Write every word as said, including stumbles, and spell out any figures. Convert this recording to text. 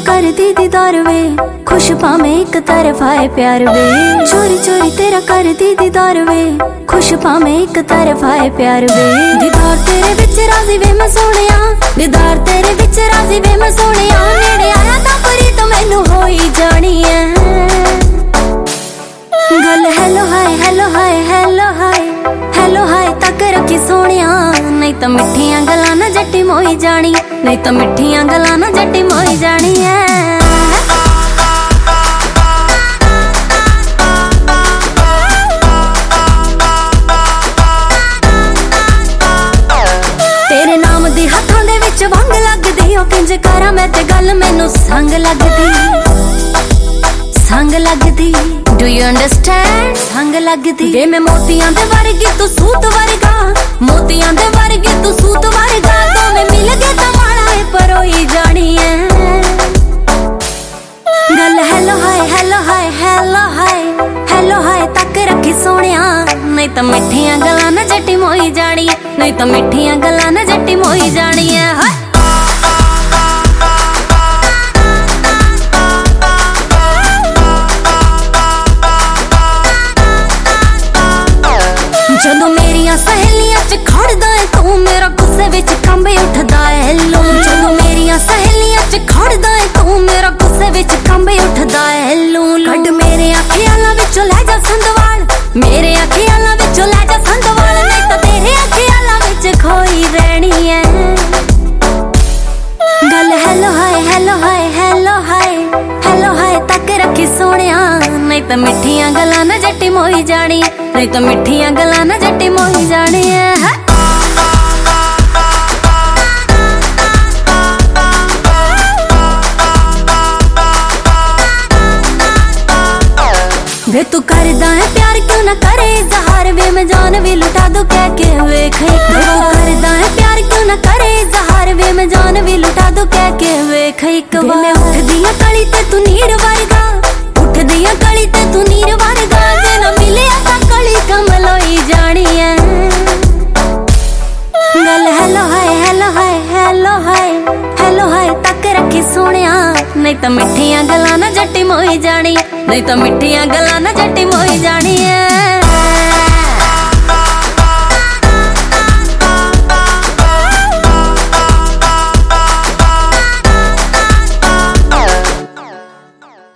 कर दी दीदार वे, खुश पावे एक तरफा है प्यार वे। चोरी चोरी तेरा कर दी दीदार वे, खुश पावे एक तरफा है प्यार वे। दीदार तेरे विच राजी वे मैं सोनिया, दीदार तेरे विच राजी वे मैं सोनिया। नेड़े आया तां परी तो मैनू हो ही जानी है गल। Hello hi hello hi hello hi hello hi तक रखी सोनिया, नहीं तो मिठियां गल्लां ना जट्टी मोई जानी, नहीं तो मिठियां गल्लां ना जट्टी मोई जानी है। तेरे नाम दी हत्थां दे विच वंग लगदी, ओ किंज करा मैं ते गल मैनू संग लगदी, संग लगदी। Do you understand? संग लगदी वे मैं मोतियां दे वर्गी तू सूत वर्गा, मोतियां दे वर्गी तू सूत वर्गा। तो मैं मिल गए तो माड़ा है परोई जानी है गल। Hello hi hello hi hello hi hello hi तक रखी सोनिया, नहीं तो मिठियां गल्लां ना जट्टी मोई जानी, नहीं तो मिठियां गल्लां ना जट्टी मोई जानी है। जदों मेरियां सहेलियां च खड़दा है तू, मेरा गुस्से विच कंबे उठदा है लू। जदों मेरियां सहेलियां च खड़दा है तू, मेरा गुस्से विच कंबे उठदा है लू। कड मेरे अखियां विचों लै जा संदवाल, मेरे अखियां विचों लै जा संदवाल, नहीं तो तेरे अखियां विच खोई रहनी है गल। Hello hi hello hi hello hi hello hi तक रखी सोनिया, नहीं तो मिठियां गल्लां ना जट्टी मोई जानी, नहीं तो मिठियां गल्लां ना जट्टी मोई जानी है। वे तू करदा है प्यार क्यों ना करे इज़हार, वे मैं जान भी लुटा दूं कह के वेख एक बार। तू करदा है प्यार क्यों ना करे इज़हार, वे मैं जान भी लुटा दूं कह के वेख एक बार। मैं उठदी आ कली ते तू नीर वर्गा, उठदी आ कली ते तू नीर वर्गा। जे ना मिले तां कली कमल होई जानी है गल। Hello hi hello hi hello hi hello hi तक रखी सोनिया, नहीं तो मिठियां गल्लां ना जट्टी मोई जानी, नहीं तो मिठियां गल्लां ना जट्टी मोई जानी है।